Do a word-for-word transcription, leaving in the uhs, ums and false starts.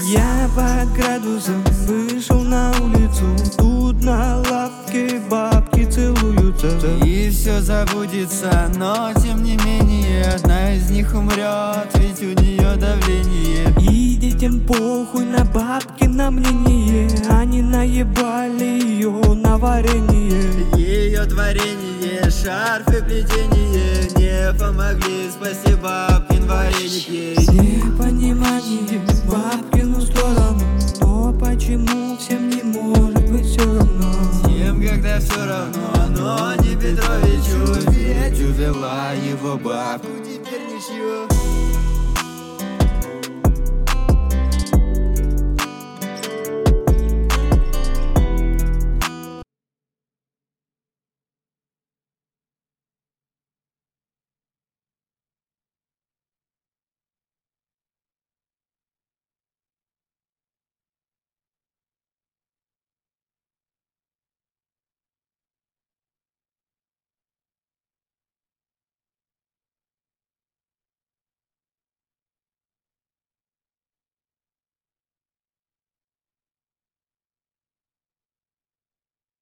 Я под градусом вышел на улицу. Тут на лавке бабки целуются. И все забудется, но тем не менее одна из них умрет, ведь у нее давление. И детям похуй на бабки, на мнение. Они наебали ее на варенье. Ее творение, шарфы, плетение не помогли спасти бабкин вареник ей. С непониманием в бабкину сторону. Но почему всем не может быть все равно? Всем, когда все равно, но не Петровичу. Ведь увела его бабку, теперь ничего.